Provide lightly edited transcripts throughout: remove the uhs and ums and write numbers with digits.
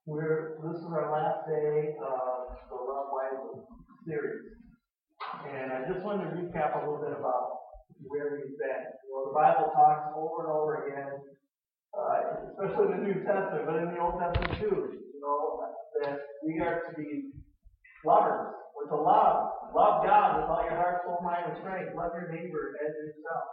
This is our last day of the Love Wisely series. And I just wanted to recap a little bit about where we've been. The Bible talks over and over again, especially in the New Testament, but in the Old Testament too, that we are to be lovers. We're to love. Love God with all your heart, soul, mind, and strength. Love your neighbor as yourself.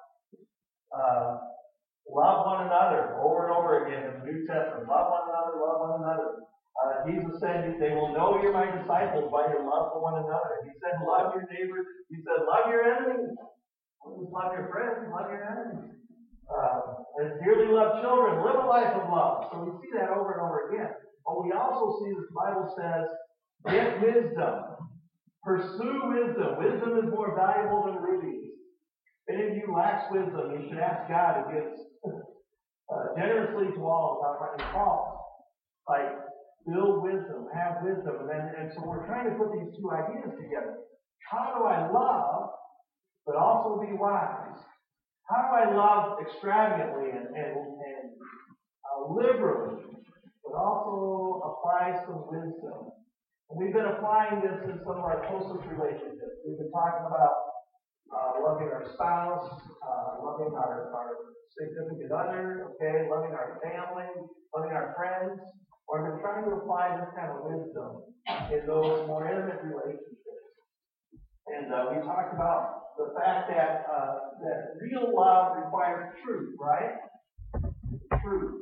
Love one another over and over again in the New Testament. Love one another, love one another. Jesus said, they will know you're my disciples by your love for one another. He said, love your neighbor. He said, love your enemies. Don't just love your friends, love your enemies. As dearly loved children, live a life of love. So we see that over and over again. But we also see that the Bible says, get wisdom. Pursue wisdom. Wisdom is more valuable than rubies. If any of you lacks wisdom, you should ask God who gives generously to all without finding fault. Like, build wisdom, have wisdom. And so we're trying to put these two ideas together. How do I love, but also be wise? How do I love extravagantly and liberally, but also apply some wisdom? And we've been applying this in some of our closest relationships. We've been talking about loving our spouse, loving our significant other, loving our family, loving our friends. Or we're trying to apply this kind of wisdom in those more intimate relationships. And we talked about the fact that real love requires truth, right? Truth.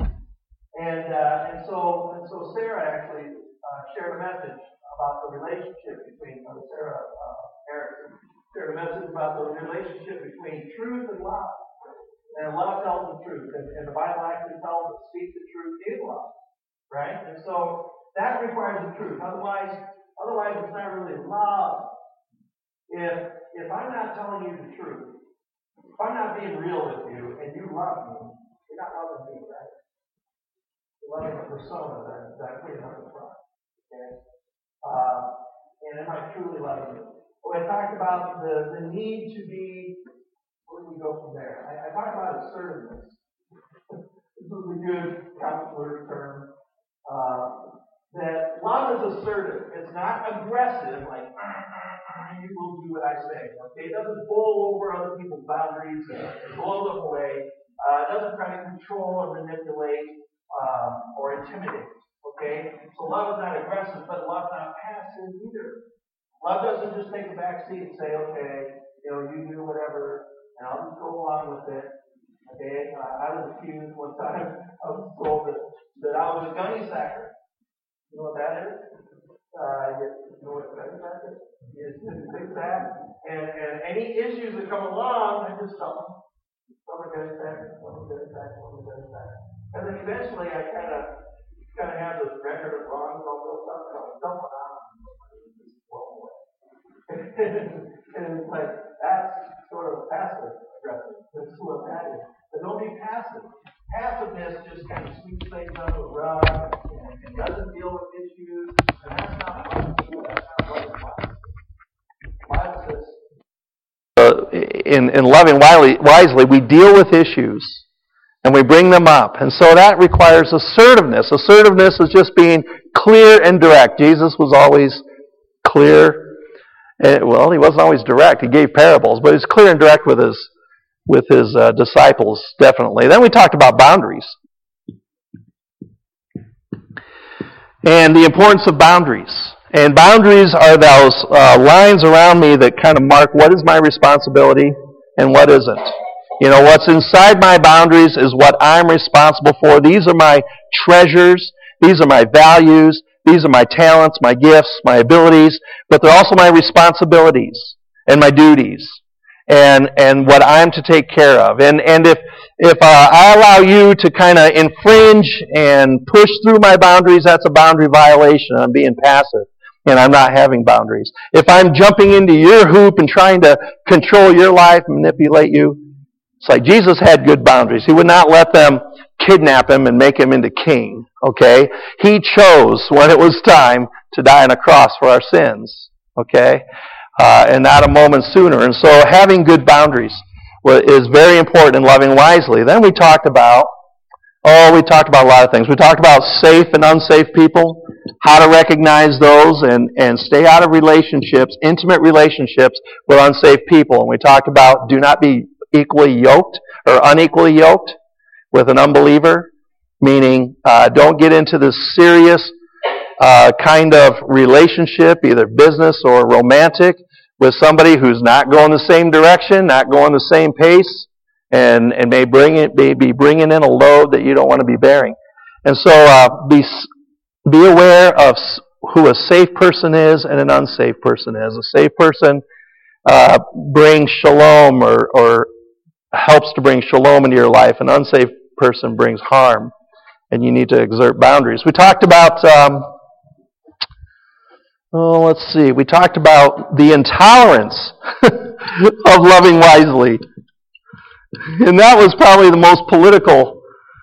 And so Sarah actually shared a message about the relationship between Sarah Erickson shared a message about the relationship between truth and love. And love tells the truth, and the Bible actually tells us speak the truth in love. Right? And so that requires the truth. Otherwise it's not really love. If I'm not telling you the truth, if I'm not being real with you and you love me, you're not loving me, right? You're loving a persona that I'm putting up in front. Okay? And am I truly loving you? Well, I talked about the need to be, where do we go from there? I talked about assertiveness. This is a good counselor term. That love is assertive. It's not aggressive, like, you will do what I say. Okay? It doesn't bowl over other people's boundaries and blow them away. It doesn't try to control or manipulate or intimidate. Okay? So love is not aggressive, but love is not passive either. Love doesn't just take a back seat and say, okay, you do whatever, and I'll just go along with it. Okay? I was accused one time, I was told that I was a gunny sacker. You know what that is? You know what a gunny sacker is? You fix that. And any issues that come along, I just tell them. I'm a gunny sacker, I'm a gunny sacker, I'm a gunny sacker. And then eventually I kind of have this record of wrongs all built up, and I'm dumping on them. Just blow away. And it's like, that's sort of passive aggressive. That's what that is. But don't be passive. Passiveness just kind of sweeps things under the rug and doesn't deal with issues. And that's not love. That's not love. Love says, in loving wisely, we deal with issues and we bring them up. And so that requires assertiveness. Assertiveness is just being clear and direct. Jesus was always clear. Well, he wasn't always direct. He gave parables, but he's clear and direct with his disciples, definitely. Then we talked about boundaries. And the importance of boundaries. And boundaries are those lines around me that kind of mark what is my responsibility and what isn't. What's inside my boundaries is what I'm responsible for. These are my treasures. These are my values. These are my talents, my gifts, my abilities. But they're also my responsibilities and my duties. And what I'm to take care of. And if I allow you to kind of infringe and push through my boundaries, that's a boundary violation. I'm being passive, and I'm not having boundaries. If I'm jumping into your hoop and trying to control your life, manipulate you, it's like Jesus had good boundaries. He would not let them kidnap him and make him into king. Okay? He chose when it was time to die on a cross for our sins. Okay? And not a moment sooner. And so having good boundaries is very important in loving wisely. Then we talked about Oh, we talked about a lot of things. We talked about safe and unsafe people, how to recognize those and stay out of relationships, intimate relationships with unsafe people. And we talked about do not be equally yoked or unequally yoked with an unbeliever, meaning don't get into this serious kind of relationship, either business or romantic, with somebody who's not going the same direction, not going the same pace, and may be bringing in a load that you don't want to be bearing. And so be aware of who a safe person is and an unsafe person is. A safe person brings shalom or helps to bring shalom into your life. An unsafe person brings harm, and you need to exert boundaries. We talked about we talked about the intolerance of loving wisely. And that was probably the most political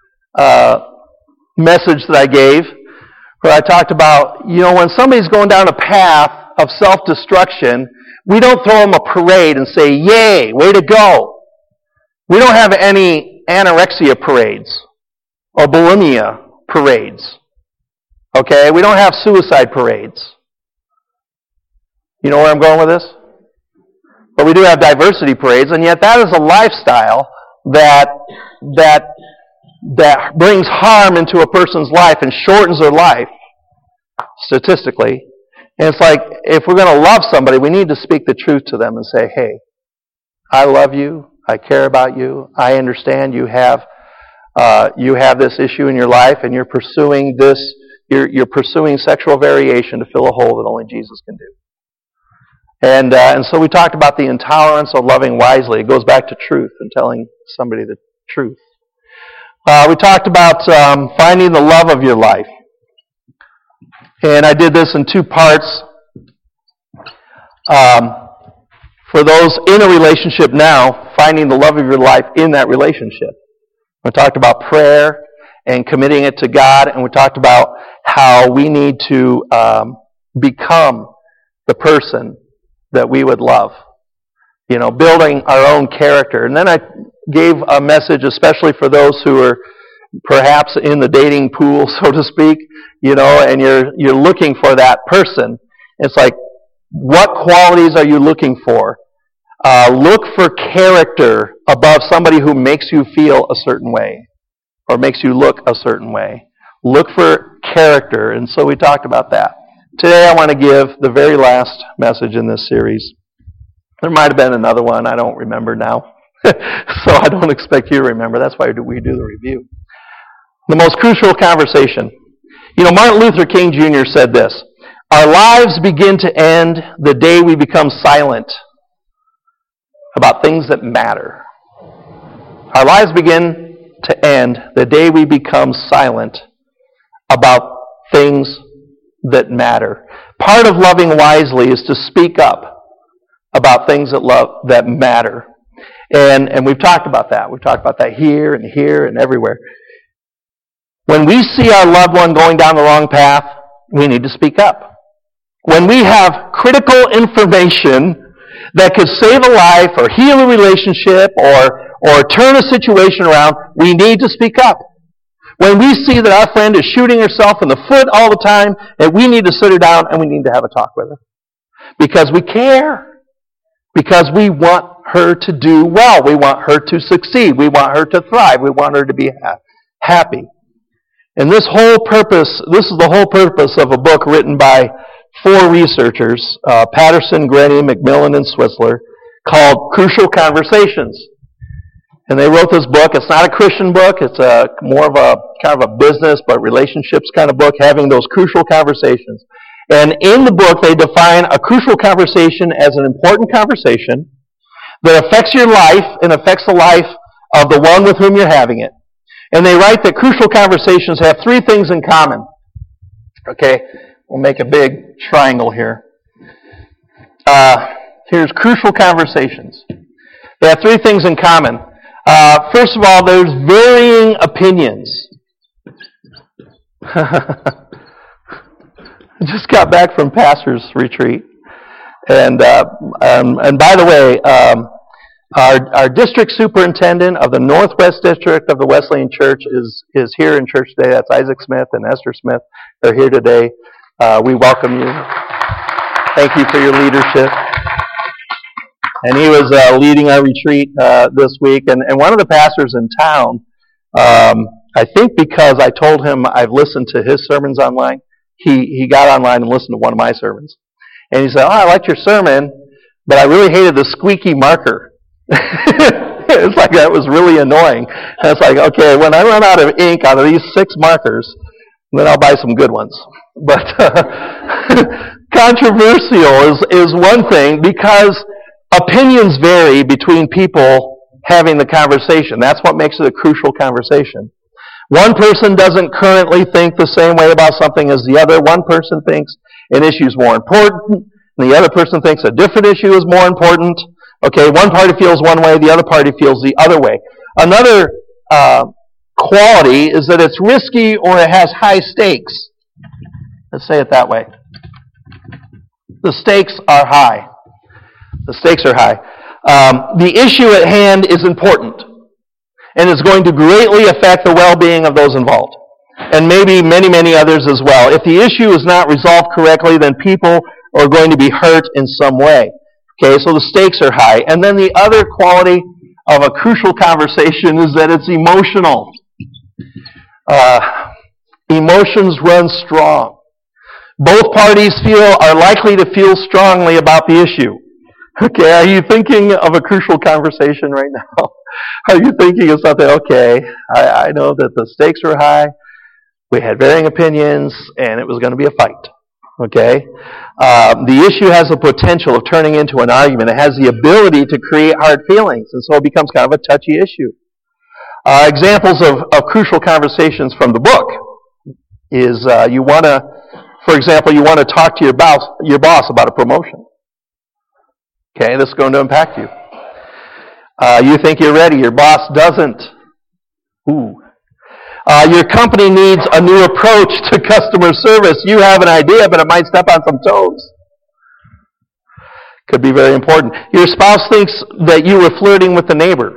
message that I gave, where I talked about, when somebody's going down a path of self-destruction, we don't throw them a parade and say, yay, way to go. We don't have any anorexia parades or bulimia parades. Okay? We don't have suicide parades. You know where I'm going with this? But we do have diversity parades, and yet that is a lifestyle that brings harm into a person's life and shortens their life, statistically. And it's like, if we're going to love somebody, we need to speak the truth to them and say, hey, I love you, I care about you, I understand you have this issue in your life, and you're pursuing you're pursuing sexual variation to fill a hole that only Jesus can do. And so we talked about the intolerance of loving wisely. It goes back to truth and telling somebody the truth. We talked about finding the love of your life. And I did this in 2 parts. For those in a relationship now, finding the love of your life in that relationship. We talked about prayer and committing it to God, and we talked about how we need to become the person that we would love. Building our own character. And then I gave a message especially for those who are perhaps in the dating pool, so to speak, and you're looking for that person. It's like, what qualities are you looking for? Look for character above somebody who makes you feel a certain way or makes you look a certain way. Look for character, and so we talked about that. Today I want to give the very last message in this series. There might have been another one, I don't remember now. So I don't expect you to remember. That's why we do the review. The most crucial conversation. Martin Luther King Jr. said this: our lives begin to end the day we become silent about things that matter. Our lives begin to end the day we become silent about things that matter. Part of loving wisely is to speak up about things that matter. And we've talked about that. We've talked about that here and everywhere. When we see our loved one going down the wrong path, we need to speak up. When we have critical information that could save a life or heal a relationship or turn a situation around, we need to speak up. When we see that our friend is shooting herself in the foot all the time, that we need to sit her down and we need to have a talk with her. Because we care. Because we want her to do well. We want her to succeed. We want her to thrive. We want her to be happy. And this is the whole purpose of a book written by 4 researchers, Patterson, Grenny, McMillan, and Swisler, called Crucial Conversations. And they wrote this book. It's not a Christian book. It's more of a kind of a business but relationships kind of book, having those crucial conversations. And in the book, they define a crucial conversation as an important conversation that affects your life and affects the life of the one with whom you're having it. And they write that crucial conversations have 3 things in common. Okay, we'll make a big triangle here. Here's crucial conversations. They have 3 things in common. First of all, there's varying opinions. I just got back from pastor's retreat, and by the way, Our district superintendent of the Northwest District of the Wesleyan Church is here in church today. That's Isaac Smith and Esther Smith. They're here today. We welcome you. Thank you for your leadership. And he was leading our retreat this week. And one of the pastors in town, I think because I told him I've listened to his sermons online, he got online and listened to one of my sermons. And he said, I liked your sermon, but I really hated the squeaky marker. It's like that was really annoying. And it's like, okay, when I run out of ink out of these 6 markers, then I'll buy some good ones. But controversial is one thing because opinions vary between people having the conversation. That's what makes it a crucial conversation. One person doesn't currently think the same way about something as the other. One person thinks an issue is more important, and the other person thinks a different issue is more important. Okay, one party feels one way, the other party feels the other way. Another quality is that it's risky or it has high stakes. Let's say it that way. The stakes are high. The stakes are high. The issue at hand is important, and it's going to greatly affect the well-being of those involved, and maybe many, many others as well. If the issue is not resolved correctly, then people are going to be hurt in some way. Okay, so the stakes are high. And then the other quality of a crucial conversation is that it's emotional. Emotions run strong. Both parties are likely to feel strongly about the issue. Okay, are you thinking of a crucial conversation right now? Are you thinking of something, okay, I know that the stakes were high, we had varying opinions, and it was going to be a fight. Okay? The issue has the potential of turning into an argument. It has the ability to create hard feelings, and so it becomes kind of a touchy issue. Examples of crucial conversations from the book is for example, you want to talk to your boss about a promotion. Okay, this is going to impact you. You think you're ready, your boss doesn't. Ooh. Your company needs a new approach to customer service. You have an idea, but it might step on some toes. Could be very important. Your spouse thinks that you were flirting with the neighbor.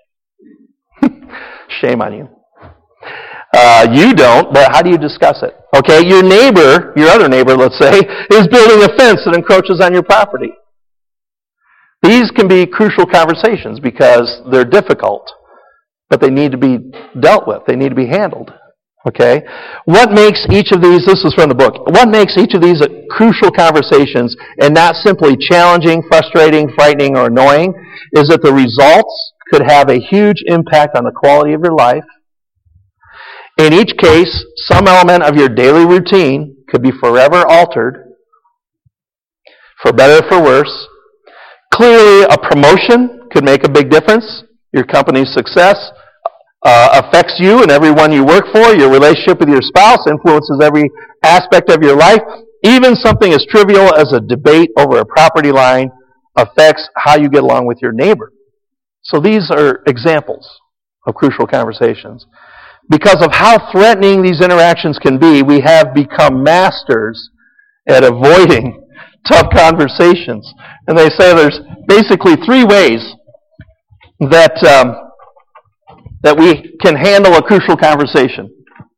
Shame on you. You don't, but how do you discuss it? Okay, your neighbor, your other neighbor, let's say, is building a fence that encroaches on your property. These can be crucial conversations because they're difficult, but they need to be dealt with. They need to be handled. Okay? What makes each of these, this is from the book, what makes each of these crucial conversations and not simply challenging, frustrating, frightening, or annoying is that the results could have a huge impact on the quality of your life. In each case, some element of your daily routine could be forever altered, for better or for worse. Clearly, a promotion could make a big difference. Your company's success affects you and everyone you work for. Your relationship with your spouse influences every aspect of your life. Even something as trivial as a debate over a property line affects how you get along with your neighbor. So these are examples of crucial conversations. Because of how threatening these interactions can be, we have become masters at avoiding tough conversations. And they say there's basically 3 ways that we can handle a crucial conversation.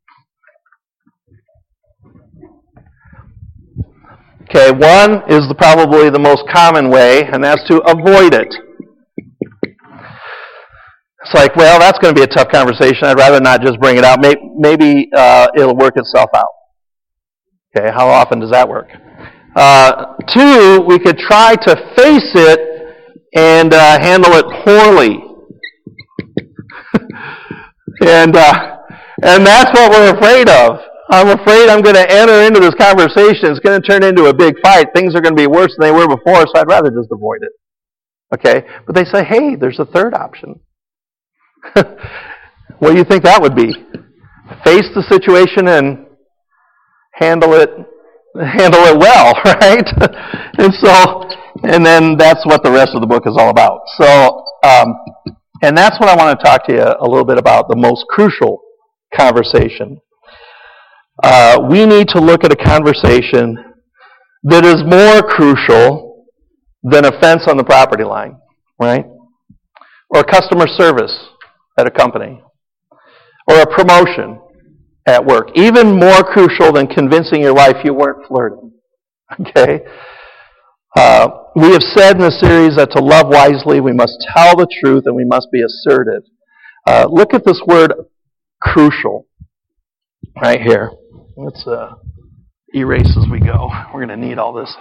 Okay, one is probably the most common way, and that's to avoid it. It's like, well, that's going to be a tough conversation. I'd rather not just bring it out. Maybe it'll work itself out. Okay, how often does that work? 2, we could try to face it and handle it poorly. and that's what we're afraid of. I'm afraid I'm going to enter into this conversation. It's going to turn into a big fight. Things are going to be worse than they were before, so I'd rather just avoid it. Okay? But they say, hey, there's a third option. What do you think that would be? Face the situation and handle it well, right? And then that's what the rest of the book is all about. So, and that's what I want to talk to you a little bit about, the most crucial conversation. We need to look at a conversation that is more crucial than a fence on the property line, right? or customer service at a company, or a promotion at work. Even more crucial than convincing your wife you weren't flirting. Okay? We have said in the series that to love wisely, we must tell the truth and we must be assertive. Look at this word, crucial, right here. Let's erase as we go. We're going to need all this.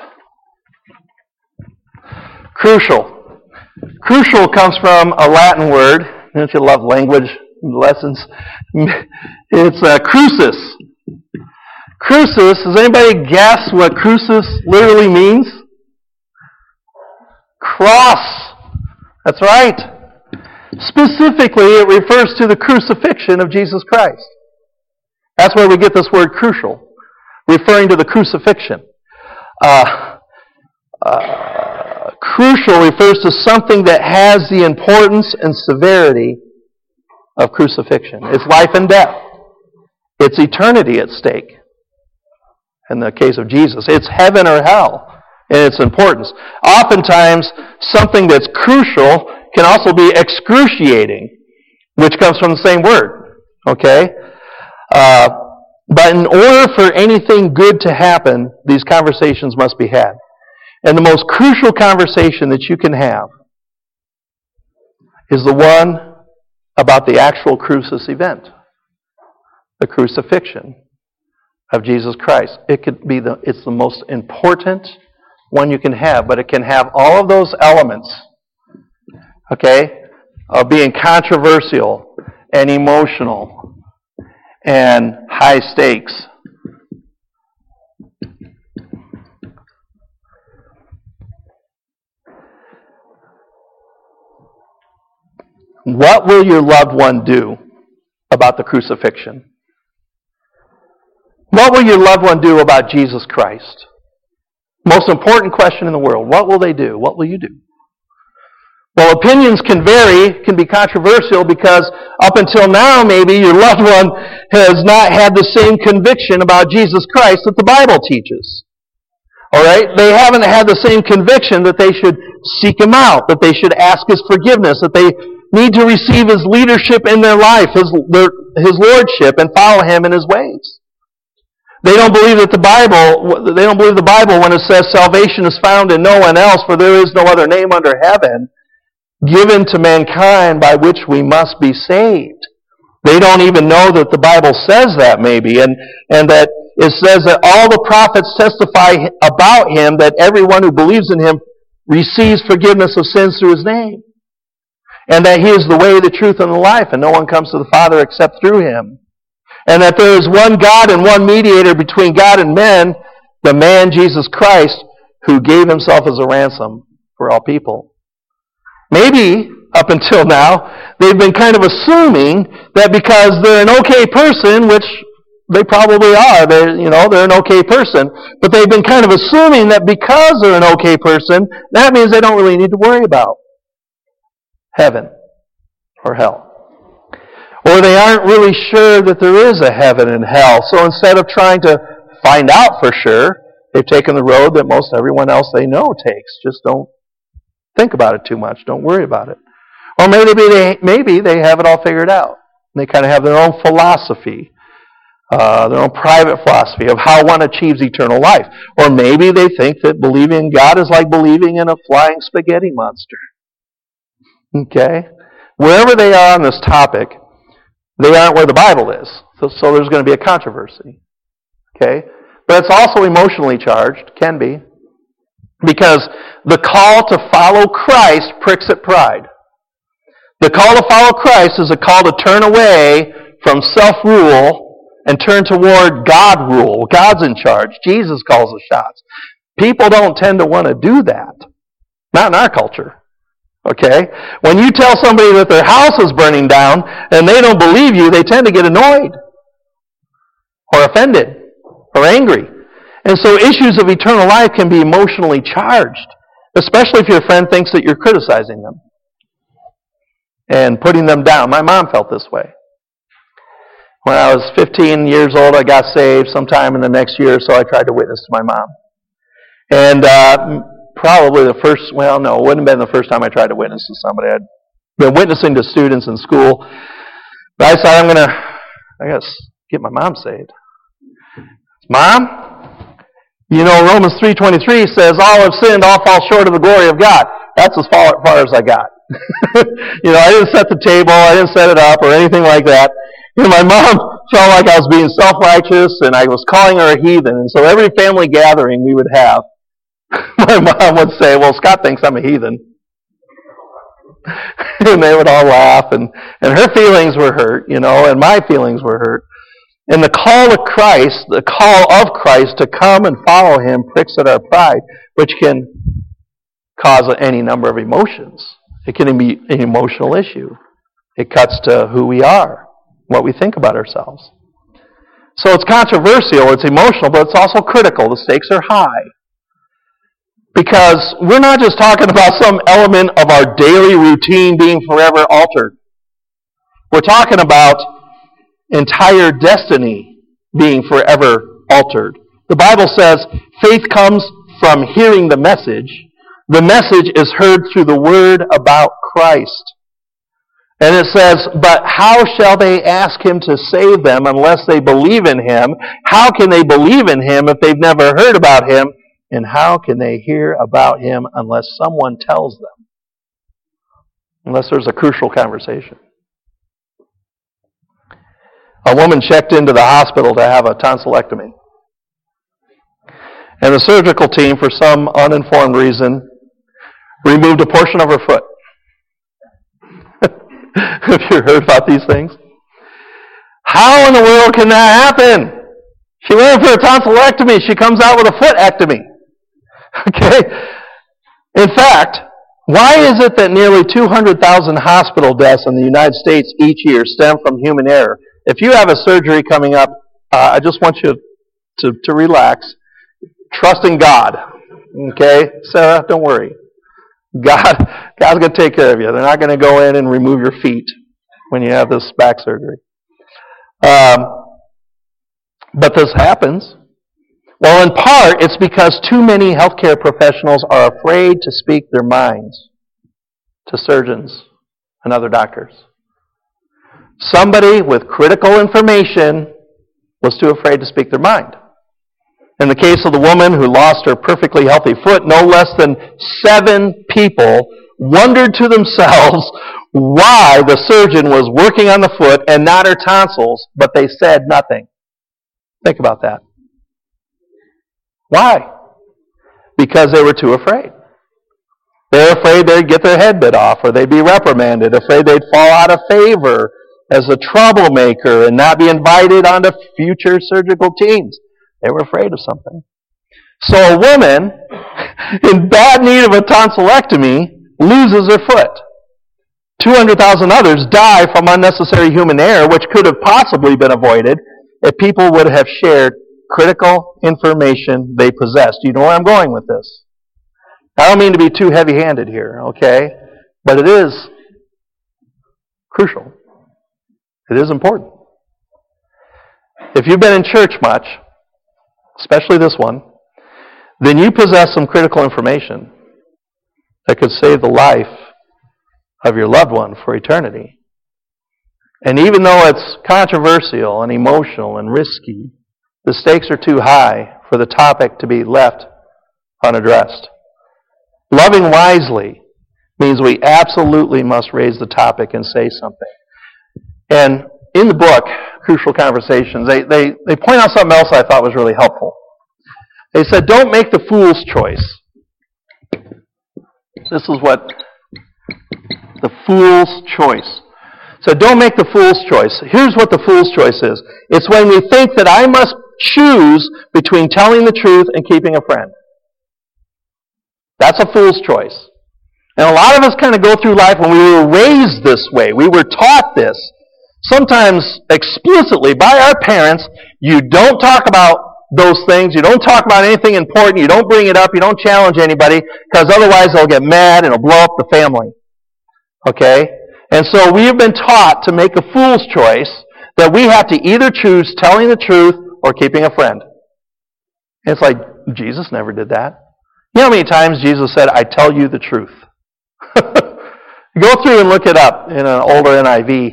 Crucial. Crucial comes from a Latin word. Don't you love language lessons? It's crucis. Crucis, does anybody guess what crucis literally means? Cross. That's right. Specifically, it refers to the crucifixion of Jesus Christ. That's where we get this word crucial, referring to the crucifixion. Crucial refers to something that has the importance and severity of crucifixion. It's life and death. It's eternity at stake. In the case of Jesus, it's heaven or hell in its importance. Oftentimes, something that's crucial can also be excruciating, which comes from the same word. Okay? But in order for anything good to happen, these conversations must be had. And the most crucial conversation that you can have is the one about the actual crucis event, the crucifixion of Jesus Christ. It's the most important one you can have, but it can have all of those elements, okay, of being controversial and emotional and high stakes. What will your loved one do about the crucifixion? What will your loved one do about Jesus Christ? Most important question in the world. What will they do? What will you do? Well, opinions can vary, can be controversial, because up until now, maybe your loved one has not had the same conviction about Jesus Christ that the Bible teaches. All right? They haven't had the same conviction that they should seek Him out, that they should ask His forgiveness, that they need to receive His leadership in their life, His lordship, and follow Him in His ways. They don't believe the Bible when it says salvation is found in no one else, for there is no other name under heaven given to mankind by which we must be saved. They don't even know that the Bible says that, maybe, and that it says that all the prophets testify about Him, that everyone who believes in Him receives forgiveness of sins through His name, and that He is the way, the truth, and the life, and no one comes to the Father except through Him. And that there is one God and one mediator between God and men, the man Jesus Christ, who gave Himself as a ransom for all people. Maybe, up until now, they've been kind of assuming that because they're an okay person, which they probably are, they're an okay person, but they've been kind of assuming that because they're an okay person, that means they don't really need to worry about heaven or hell. Or they aren't really sure that there is a heaven and hell. So instead of trying to find out for sure, they've taken the road that most everyone else they know takes. Just don't think about it too much. Don't worry about it. Or maybe they have it all figured out. They kind of have their own philosophy, their own private philosophy of how one achieves eternal life. Or maybe they think that believing in God is like believing in a flying spaghetti monster. Okay? Wherever they are on this topic, they aren't where the Bible is. So there's going to be a controversy. Okay? But it's also emotionally charged, can be, because the call to follow Christ pricks at pride. The call to follow Christ is a call to turn away from self-rule and turn toward God rule. God's in charge. Jesus calls the shots. People don't tend to want to do that. Not in our culture. Okay? When you tell somebody that their house is burning down and they don't believe you, they tend to get annoyed or offended or angry. And so issues of eternal life can be emotionally charged, especially if your friend thinks that you're criticizing them and putting them down. My mom felt this way. When I was 15 years old, I got saved. Sometime in the next year or so, I tried to witness to my mom. And it wouldn't have been the first time I tried to witness to somebody. I'd been witnessing to students in school. But I decided I got to get my mom saved. Mom, you know Romans 3:23 says, all have sinned, all fall short of the glory of God. That's as far as I got. I didn't set the table, I didn't set it up or anything like that. My mom felt like I was being self-righteous and I was calling her a heathen. And so every family gathering we would have, my mom would say, well, Scott thinks I'm a heathen. And they would all laugh, and her feelings were hurt, and my feelings were hurt. And the call of Christ to come and follow Him pricks at our pride, which can cause any number of emotions. It can be an emotional issue. It cuts to who we are, what we think about ourselves. So it's controversial, it's emotional, but it's also critical. The stakes are high. Because we're not just talking about some element of our daily routine being forever altered. We're talking about entire destiny being forever altered. The Bible says faith comes from hearing the message. The message is heard through the word about Christ. And it says, but how shall they ask Him to save them unless they believe in Him? How can they believe in Him if they've never heard about Him? And how can they hear about Him unless someone tells them? Unless there's a crucial conversation. A woman checked into the hospital to have a tonsillectomy. And the surgical team, for some uninformed reason, removed a portion of her foot. Have you heard about these things? How in the world can that happen? She went in for a tonsillectomy. She comes out with a footectomy. Okay? In fact, why is it that nearly 200,000 hospital deaths in the United States each year stem from human error? If you have a surgery coming up, I just want you to relax. Trust in God. Okay? Sarah, don't worry. God's going to take care of you. They're not going to go in and remove your feet when you have this back surgery. But this happens. Well, in part, it's because too many healthcare professionals are afraid to speak their minds to surgeons and other doctors. Somebody with critical information was too afraid to speak their mind. In the case of the woman who lost her perfectly healthy foot, no less than 7 people wondered to themselves why the surgeon was working on the foot and not her tonsils, but they said nothing. Think about that. Why? Because they were too afraid. They were afraid they'd get their head bit off, or they'd be reprimanded, afraid they'd fall out of favor as a troublemaker and not be invited onto future surgical teams. They were afraid of something. So a woman in bad need of a tonsillectomy loses her foot. 200,000 others die from unnecessary human error, which could have possibly been avoided if people would have shared critical information they possessed. You know where I'm going with this. I don't mean to be too heavy-handed here, okay? But it is crucial. It is important. If you've been in church much, especially this one, then you possess some critical information that could save the life of your loved one for eternity. And even though it's controversial and emotional and risky, the stakes are too high for the topic to be left unaddressed. Loving wisely means we absolutely must raise the topic and say something. And in the book, Crucial Conversations, they point out something else I thought was really helpful. They said, don't make the fool's choice. This is what the fool's choice. So don't make the fool's choice. Here's what the fool's choice is. It's when we think that I must choose between telling the truth and keeping a friend. That's a fool's choice. And a lot of us kind of go through life when we were raised this way. We were taught this. Sometimes explicitly by our parents. You don't talk about those things. You don't talk about anything important. You don't bring it up. You don't challenge anybody, because otherwise they'll get mad and it'll blow up the family. Okay? And so we have been taught to make a fool's choice, that we have to either choose telling the truth or keeping a friend. And it's like, Jesus never did that. You know how many times Jesus said, I tell you the truth? Go through and look it up in an older NIV.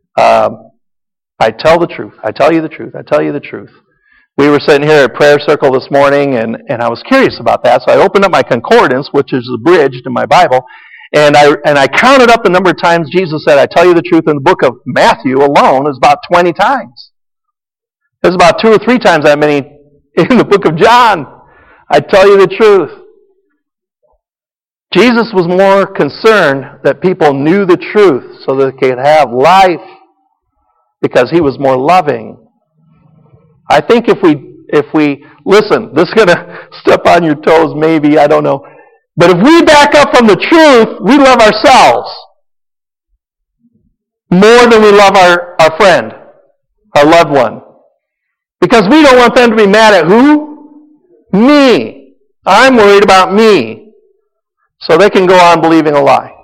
I tell the truth. I tell you the truth. I tell you the truth. We were sitting here at prayer circle this morning, and I was curious about that. So I opened up my concordance, which is abridged in my Bible, and I counted up the number of times Jesus said, I tell you the truth, in the book of Matthew alone is about 20 times. There's about 2 or 3 times that many in the book of John. I tell you the truth. Jesus was more concerned that people knew the truth so that they could have life, because he was more loving. I think if we listen, this is going to step on your toes maybe, I don't know. But if we back up from the truth, we love ourselves more than we love our friend, our loved one. Because we don't want them to be mad at who? Me. I'm worried about me. So they can go on believing a lie.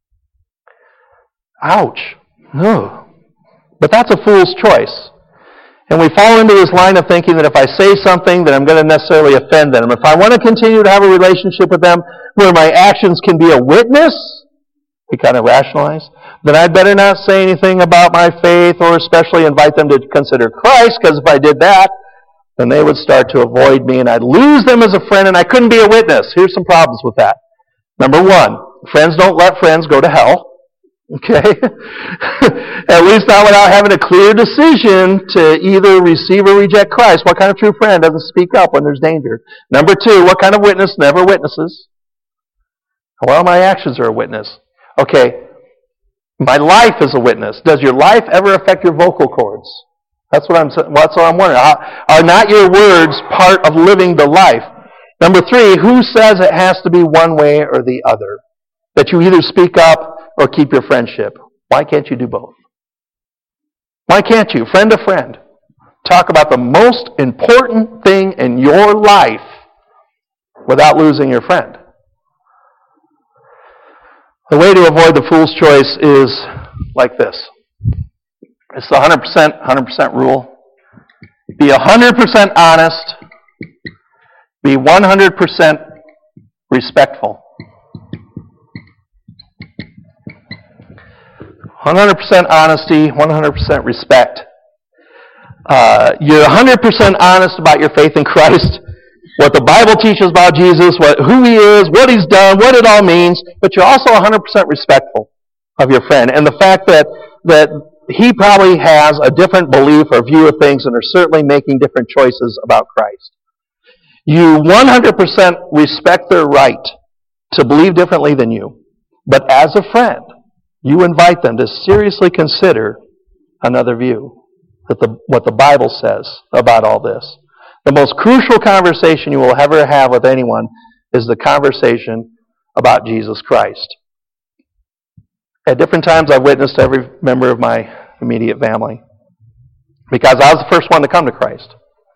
Ouch. Ugh. But that's a fool's choice. And we fall into this line of thinking that if I say something, that I'm going to necessarily offend them. If I want to continue to have a relationship with them where my actions can be a witness, we kind of rationalize, then I'd better not say anything about my faith or especially invite them to consider Christ, because if I did that, then they would start to avoid me and I'd lose them as a friend and I couldn't be a witness. Here's some problems with that. Number 1, friends don't let friends go to hell. Okay? At least not without having a clear decision to either receive or reject Christ. What kind of true friend doesn't speak up when there's danger? Number 2, what kind of witness never witnesses? Well, my actions are a witness. Okay, my life is a witness. Does your life ever affect your vocal cords? That's what I'm wondering. Are not your words part of living the life? Number 3, who says it has to be one way or the other? That you either speak up or keep your friendship. Why can't you do both? Why can't you, friend to friend, talk about the most important thing in your life without losing your friend? The way to avoid the fool's choice is like this. It's the 100% rule. Be 100% honest. Be 100% respectful. 100% honesty, 100% respect. You're 100% honest about your faith in Christ, what the Bible teaches about Jesus, who he is, what he's done, what it all means, but you're also 100% respectful of your friend. And the fact that he probably has a different belief or view of things and are certainly making different choices about Christ. You 100% respect their right to believe differently than you. But as a friend, you invite them to seriously consider another view, what the Bible says about all this. The most crucial conversation you will ever have with anyone is the conversation about Jesus Christ. At different times, I've witnessed every member of my immediate family because I was the first one to come to Christ.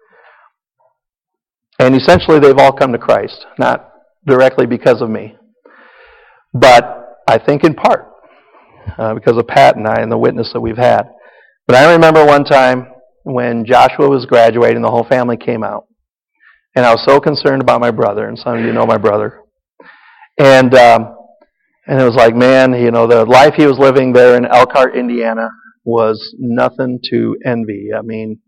And essentially, they've all come to Christ, not directly because of me, but I think in part because of Pat and I and the witness that we've had. But I remember one time when Joshua was graduating, the whole family came out. And I was so concerned about my brother, and some of you know my brother. And it was like, man, the life he was living there in Elkhart, Indiana was nothing to envy. I mean,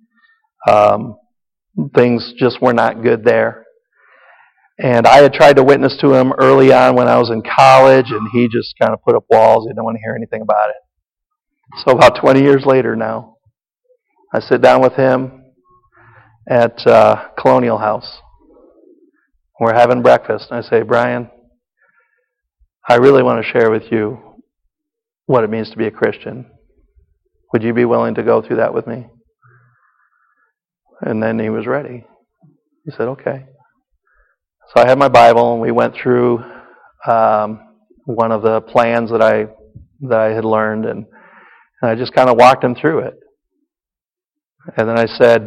things just were not good there. And I had tried to witness to him early on when I was in college, and he just kind of put up walls. He didn't want to hear anything about it. So about 20 years later now, I sit down with him at Colonial House. We're having breakfast, and I say, Brian, I really want to share with you what it means to be a Christian. Would you be willing to go through that with me? And then he was ready. He said, okay. So I had my Bible, and we went through one of the plans that I had learned, and I just kind of walked him through it. And then I said,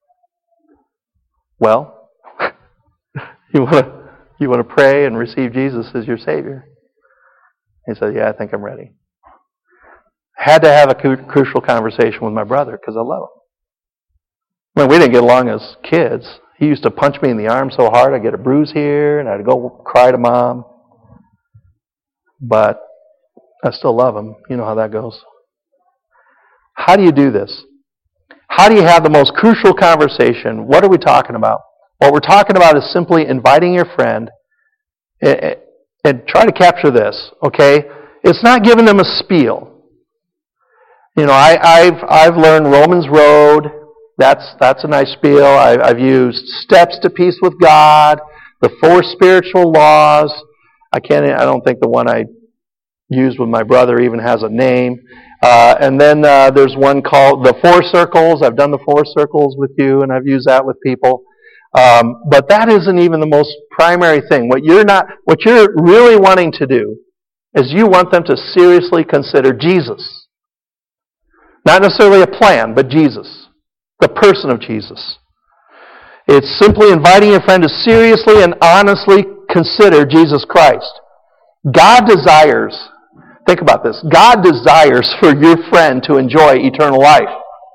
well, you want to pray and receive Jesus as your Savior? He said, yeah, I think I'm ready. I had to have a crucial conversation with my brother because I love him. I mean, we didn't get along as kids. He used to punch me in the arm so hard I'd get a bruise here, and I'd go cry to Mom. But I still love them. You know how that goes. How do you do this? How do you have the most crucial conversation? What are we talking about? What we're talking about is simply inviting your friend, and try to capture this, okay? It's not giving them a spiel. You know, I've learned Romans Road. That's a nice spiel. I've used Steps to Peace with God, the 4 spiritual laws. I don't think the one I used with my brother even has a name. And then there's one called the 4 circles. I've done the 4 circles with you, and I've used that with people. But that isn't even the most primary thing. What you're really wanting to do is you want them to seriously consider Jesus. Not necessarily a plan, but Jesus. The person of Jesus. It's simply inviting your friend to seriously and honestly consider Jesus Christ. God desires, think about this, God desires for your friend to enjoy eternal life.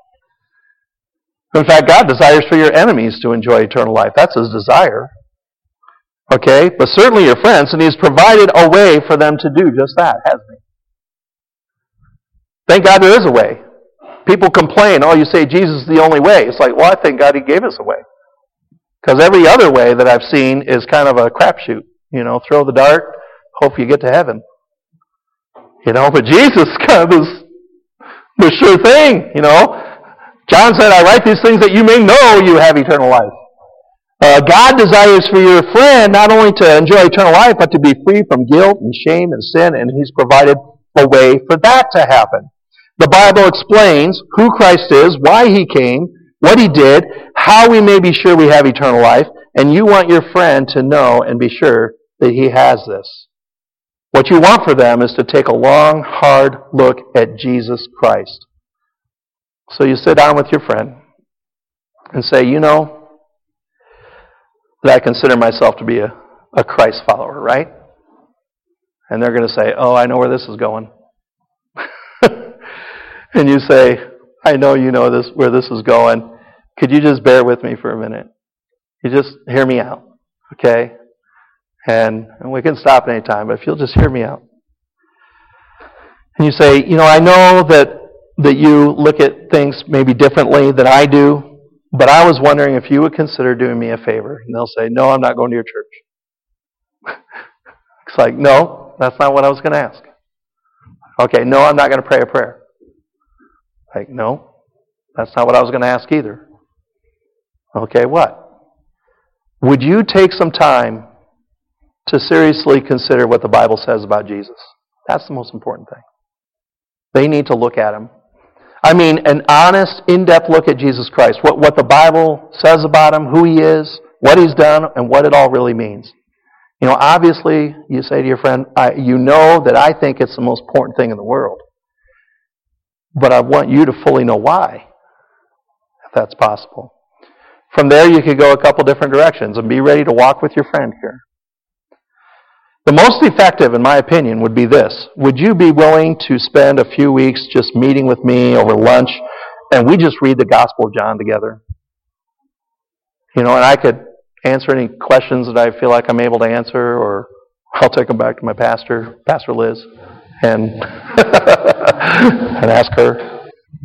In fact, God desires for your enemies to enjoy eternal life. That's His desire. Okay? But certainly your friends, and He's provided a way for them to do just that, hasn't He? Thank God there is a way. People complain, oh, you say Jesus is the only way. It's like, well, I thank God He gave us a way. Because every other way that I've seen is kind of a crapshoot. You know, throw the dart, hope you get to heaven. You know, but Jesus kind of is the sure thing, you know. John said, I write these things that you may know you have eternal life. God desires for your friend not only to enjoy eternal life, but to be free from guilt and shame and sin, and He's provided a way for that to happen. The Bible explains who Christ is, why He came, what He did, how we may be sure we have eternal life, and you want your friend to know and be sure that he has this. What you want for them is to take a long, hard look at Jesus Christ. So you sit down with your friend and say, you know, that I consider myself to be a Christ follower, right? And they're going to say, oh, I know where this is going. And you say, I know you know this where this is going. Could you just bear with me for a minute? You just hear me out, okay? And we can stop at any time, but if you'll just hear me out. And you say, you know, I know that you look at things maybe differently than I do, but I was wondering if you would consider doing me a favor. And they'll say, no, I'm not going to your church. It's like, no, that's not what I was going to ask. Okay, no, I'm not going to pray a prayer. Like, no, that's not what I was going to ask either. Okay, what? Would you take some time to seriously consider what the Bible says about Jesus? That's the most important thing. They need to look at Him. I mean, an honest, in-depth look at Jesus Christ. What the Bible says about Him, who He is, what He's done, and what it all really means. You know, obviously, you say to your friend, you know that I think it's the most important thing in the world. But I want you to fully know why, if that's possible. From there, you could go a couple different directions and be ready to walk with your friend here. The most effective, in my opinion, would be this. Would you be willing to spend a few weeks just meeting with me over lunch, and we just read the Gospel of John together? You know, and I could answer any questions that I feel like I'm able to answer, or I'll take them back to my pastor, Pastor Liz, and and ask her.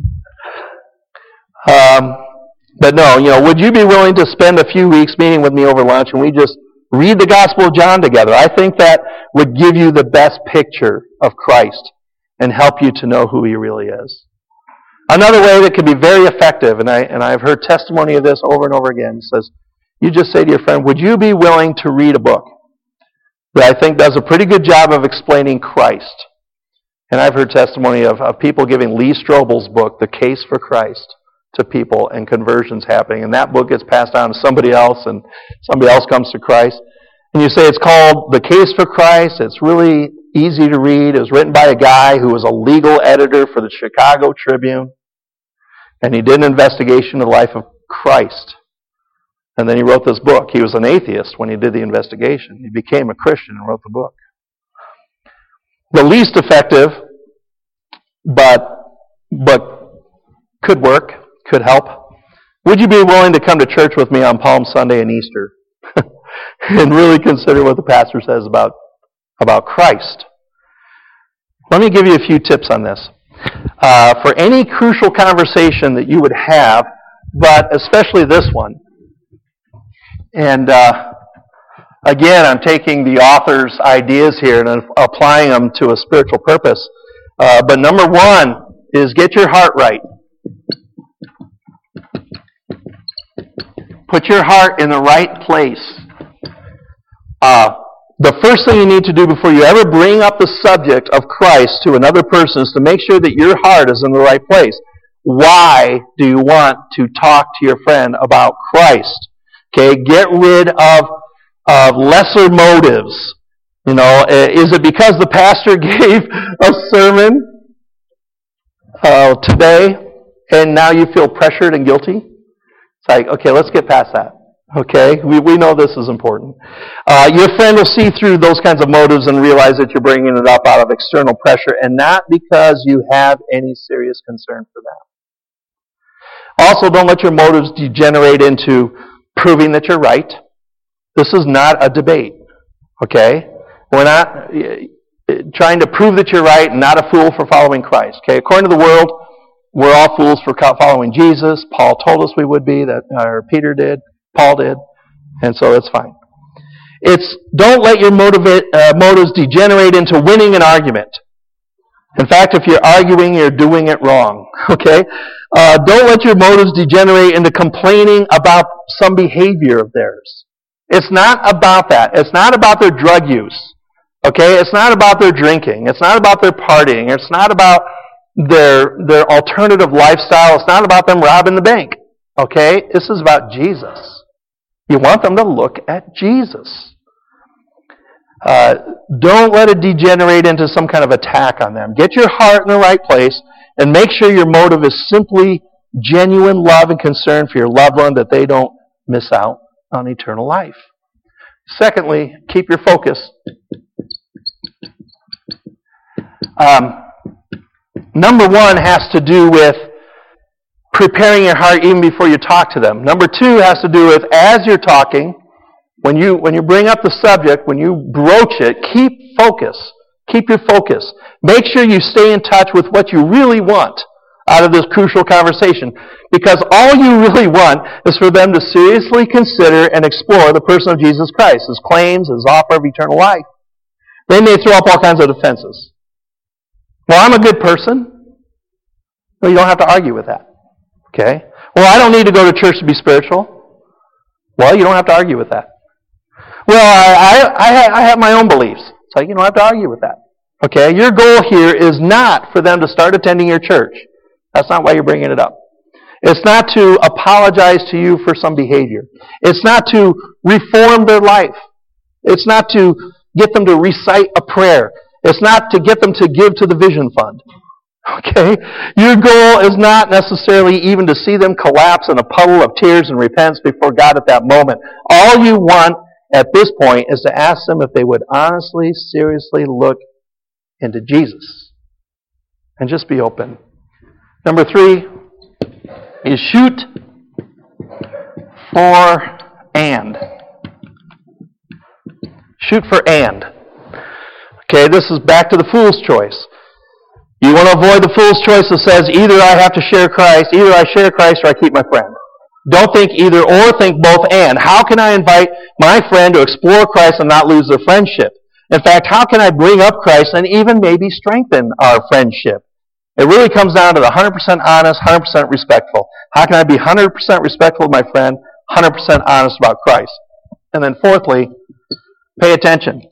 But no, you know, would you be willing to spend a few weeks meeting with me over lunch and we just read the Gospel of John together? I think that would give you the best picture of Christ and help you to know who He really is. Another way that can be very effective, and I've heard testimony of this over and over again, says, you just say to your friend, would you be willing to read a book that I think does a pretty good job of explaining Christ? And I've heard testimony of people giving Lee Strobel's book, The Case for Christ, to people and conversions happening. And that book gets passed on to somebody else and somebody else comes to Christ. And you say it's called The Case for Christ. It's really easy to read. It was written by a guy who was a legal editor for the Chicago Tribune. And he did an investigation of the life of Christ. And then he wrote this book. He was an atheist when he did the investigation. He became a Christian and wrote the book. The least effective, but could work, could help. Would you be willing to come to church with me on Palm Sunday and Easter and really consider what the pastor says about Christ? Let me give you a few tips on this. For any crucial conversation that you would have, but especially this one, and again, I'm taking the author's ideas here and applying them to a spiritual purpose. But number one is get your heart right. Put your heart in the right place. The first thing you need to do before you ever bring up the subject of Christ to another person is to make sure that your heart is in the right place. Why do you want to talk to your friend about Christ? Okay, get rid of lesser motives. You know, is it because the pastor gave a sermon today and now you feel pressured and guilty? It's like, okay, let's get past that. Okay, we know this is important. Your friend will see through those kinds of motives and realize that you're bringing it up out of external pressure and not because you have any serious concern for them. Also, don't let your motives degenerate into proving that you're right. This is not a debate. Okay? We're not trying to prove that you're right and not a fool for following Christ. Okay? According to the world, we're all fools for following Jesus. Paul told us we would be, or Peter did. Paul did, and so it's fine. Don't let your motives degenerate into winning an argument. In fact, if you're arguing, you're doing it wrong. Okay? Don't let your motives degenerate into complaining about some behavior of theirs. It's not about that. It's not about their drug use. Okay? It's not about their drinking. It's not about their partying. It's not about their alternative lifestyle. It's not about them robbing the bank. Okay? This is about Jesus. You want them to look at Jesus. Don't let it degenerate into some kind of attack on them. Get your heart in the right place and make sure your motive is simply genuine love and concern for your loved one, that they don't miss out on eternal life. Secondly, keep your focus. Number one has to do with preparing your heart even before you talk to them. Number two has to do with, as you're talking, when you bring up the subject, when you broach it, keep focus. Keep your focus. Make sure you stay in touch with what you really want out of this crucial conversation. Because all you really want is for them to seriously consider and explore the person of Jesus Christ, His claims, His offer of eternal life. They may throw up all kinds of defenses. Well, I'm a good person. Well, you don't have to argue with that. Okay? Well, I don't need to go to church to be spiritual. Well, you don't have to argue with that. Well, I have my own beliefs. So you don't have to argue with that. Okay? Your goal here is not for them to start attending your church. That's not why you're bringing it up. It's not to apologize to you for some behavior. It's not to reform their life. It's not to get them to recite a prayer. It's not to get them to give to the Vision Fund. Okay? Your goal is not necessarily even to see them collapse in a puddle of tears and repentance before God at that moment. All you want at this point is to ask them if they would honestly, seriously look into Jesus. And just be open. Number three is shoot for and. Shoot for and. Okay, this is back to the fool's choice. You want to avoid the fool's choice that says either I have to share Christ, either I share Christ or I keep my friend. Don't think either or, think both and. How can I invite my friend to explore Christ and not lose their friendship? In fact, how can I bring up Christ and even maybe strengthen our friendship? It really comes down to the 100% honest, 100% respectful. How can I be 100% respectful of my friend, 100% honest about Christ? And then fourthly, pay attention.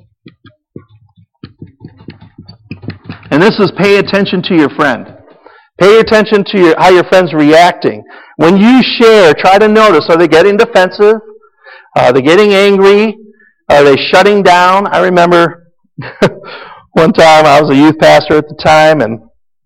And this is pay attention to your friend. Pay attention to how your friend's reacting. When you share, try to notice, are they getting defensive? Are they getting angry? Are they shutting down? I remember one time I was a youth pastor at the time, and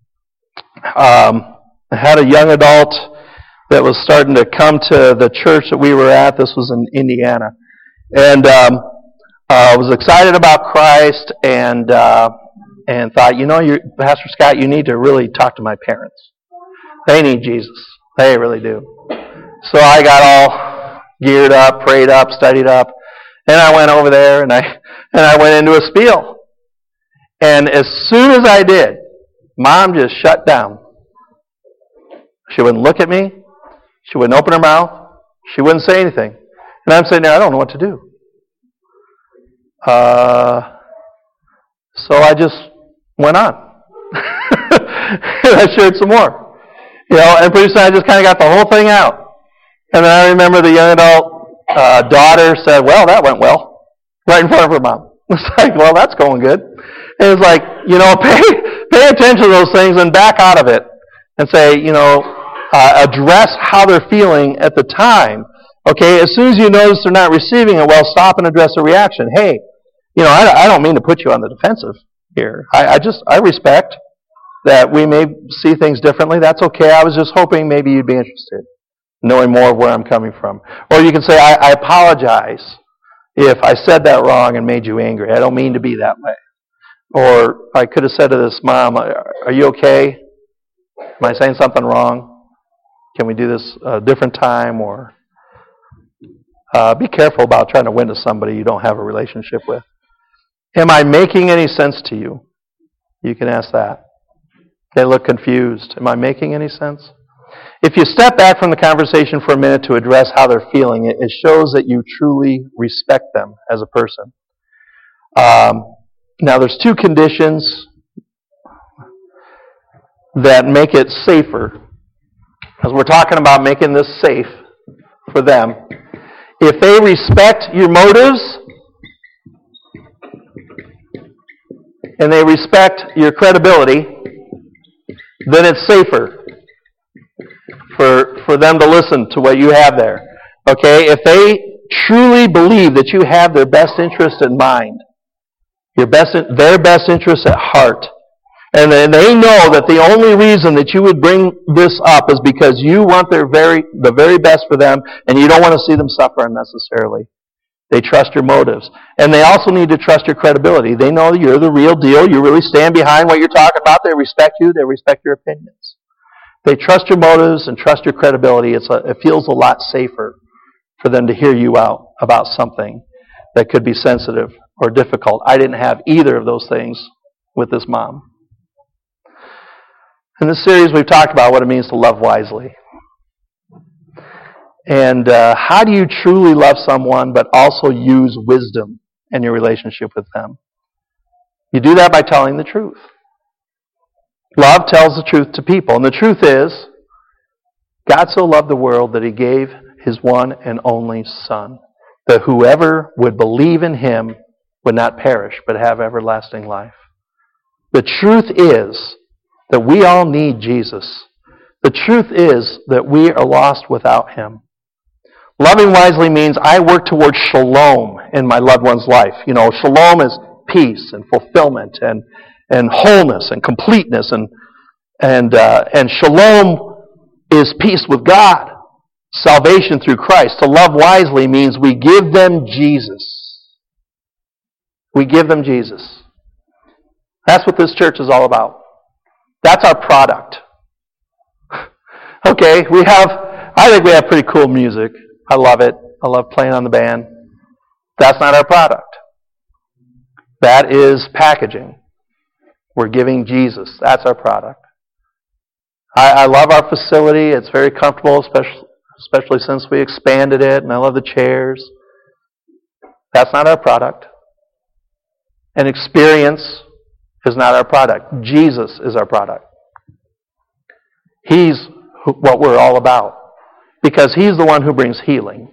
I had a young adult that was starting to come to the church that we were at. This was in Indiana. And I was excited about Christ and thought, Pastor Scott, you need to really talk to my parents. They need Jesus. They really do. So I got all geared up, prayed up, studied up, and I went over there and I went into a spiel. And as soon as I did, Mom just shut down. She wouldn't look at me. She wouldn't open her mouth. She wouldn't say anything. And I'm sitting there, I don't know what to do. So I just went on. And I shared some more. And pretty soon I just kind of got the whole thing out. And then I remember the young adult daughter said, well, that went well. Right in front of her mom. It's like, well, that's going good. And it's like, pay attention to those things and back out of it. And say, address how they're feeling at the time. Okay, as soon as you notice they're not receiving it, well, stop and address the reaction. Hey, I don't mean to put you on the defensive here. I respect that we may see things differently. That's okay. I was just hoping maybe you'd be interested, knowing more of where I'm coming from. Or you can say, I apologize if I said that wrong and made you angry. I don't mean to be that way. Or I could have said to this mom, are you okay? Am I saying something wrong? Can we do this a different time? Or be careful about trying to win to somebody you don't have a relationship with. Am I making any sense to you? You can ask that. They look confused. Am I making any sense? If you step back from the conversation for a minute to address how they're feeling, it shows that you truly respect them as a person. Now, there's two conditions that make it safer. As we're talking about making this safe for them. If they respect your motives and they respect your credibility, then it's safer for them to listen to what you have there. Okay? If they truly believe that you have their best interest in mind, their best interest at heart, and they know that the only reason that you would bring this up is because you want the very best for them, and you don't want to see them suffer unnecessarily. They trust your motives. And they also need to trust your credibility. They know you're the real deal. You really stand behind what you're talking about. They respect you. They respect your opinions. They trust your motives and trust your credibility. It feels a lot safer for them to hear you out about something that could be sensitive or difficult. I didn't have either of those things with this mom. In this series, we've talked about what it means to love wisely. And how do you truly love someone but also use wisdom in your relationship with them? You do that by telling the truth. Love tells the truth to people. And the truth is, God so loved the world that He gave His one and only Son, that whoever would believe in Him would not perish but have everlasting life. The truth is that we all need Jesus. The truth is that we are lost without Him. Loving wisely means I work towards shalom in my loved one's life. Shalom is peace and fulfillment and wholeness and completeness. And shalom is peace with God. Salvation through Christ. To love wisely means we give them Jesus. We give them Jesus. That's what this church is all about. That's our product. Okay, I think we have pretty cool music. I love it. I love playing on the band. That's not our product. That is packaging. We're giving Jesus. That's our product. I love our facility. It's very comfortable, especially since we expanded it, and I love the chairs. That's not our product. An experience is not our product. Jesus is our product. He's what we're all about. Because He's the one who brings healing.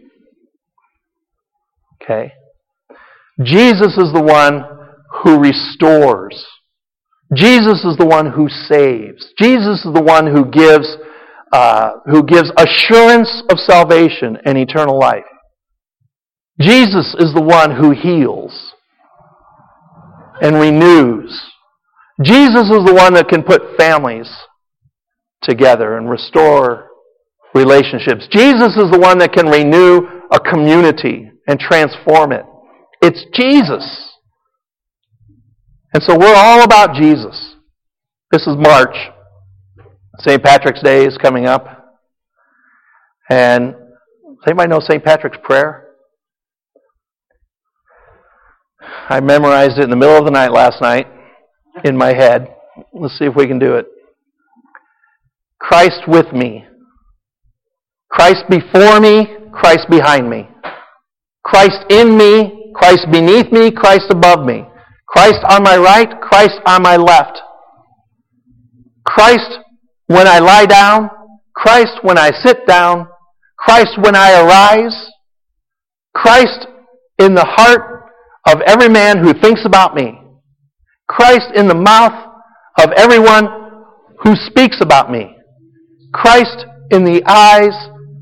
Okay? Jesus is the one who restores. Jesus is the one who saves. Jesus is the one who gives assurance of salvation and eternal life. Jesus is the one who heals and renews. Jesus is the one that can put families together and restore relationships. Jesus is the one that can renew a community and transform it. It's Jesus. And so we're all about Jesus. This is March. St. Patrick's Day is coming up. And does anybody know St. Patrick's Prayer? I memorized it in the middle of the night last night. in my head. Let's see if we can do it. Christ with me. Christ before me, Christ behind me. Christ in me, Christ beneath me, Christ above me. Christ on my right, Christ on my left. Christ when I lie down, Christ when I sit down, Christ when I arise, Christ in the heart of every man who thinks about me, Christ in the mouth of everyone who speaks about me, Christ in the eyes,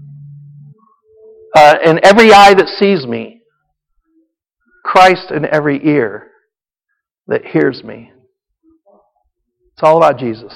in every eye that sees me, Christ in every ear that hears me. It's all about Jesus.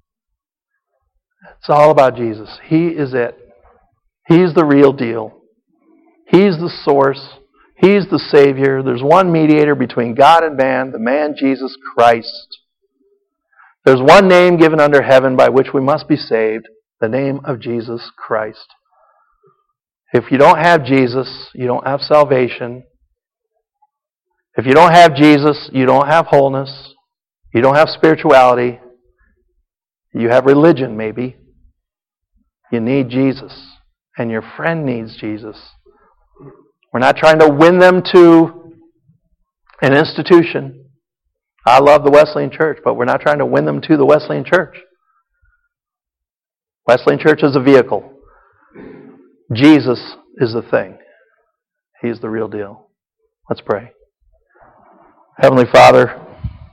It's all about Jesus. He is it. He's the real deal. He's the source. He's the Savior. There's one mediator between God and man, the man Jesus Christ. There's one name given under heaven by which we must be saved, the name of Jesus Christ. If you don't have Jesus, you don't have salvation. If you don't have Jesus, you don't have wholeness. You don't have spirituality. You have religion, maybe. You need Jesus. And your friend needs Jesus. We're not trying to win them to an institution. I love the Wesleyan Church, but we're not trying to win them to the Wesleyan Church. Wesleyan Church is a vehicle. Jesus is the thing. He's the real deal. Let's pray. Heavenly Father,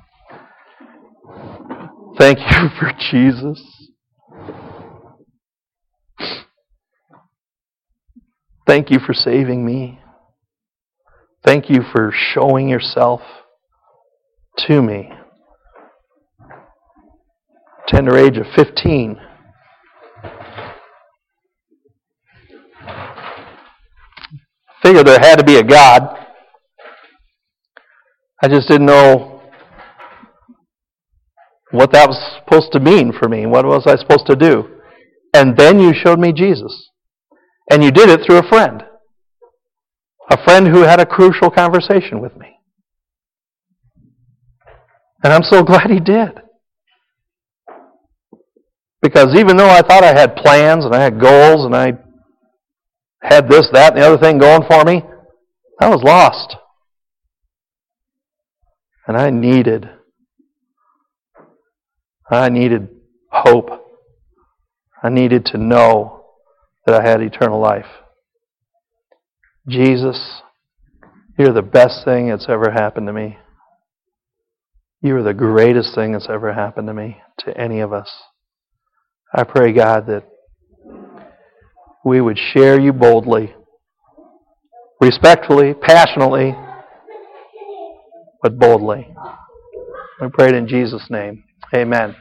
thank you for Jesus. Thank you for saving me. Thank you for showing yourself to me. Tender age of 15. Figured there had to be a God. I just didn't know what that was supposed to mean for me. What was I supposed to do? And then you showed me Jesus. And you did it through a friend. A friend who had a crucial conversation with me. And I'm so glad he did. Because even though I thought I had plans and I had goals and I had this, that, and the other thing going for me, I was lost. And I needed hope. I needed to know that I had eternal life. Jesus, you're the best thing that's ever happened to me. You are the greatest thing that's ever happened to me, to any of us. I pray, God, that we would share you boldly, respectfully, passionately, but boldly. We pray it in Jesus' name. Amen.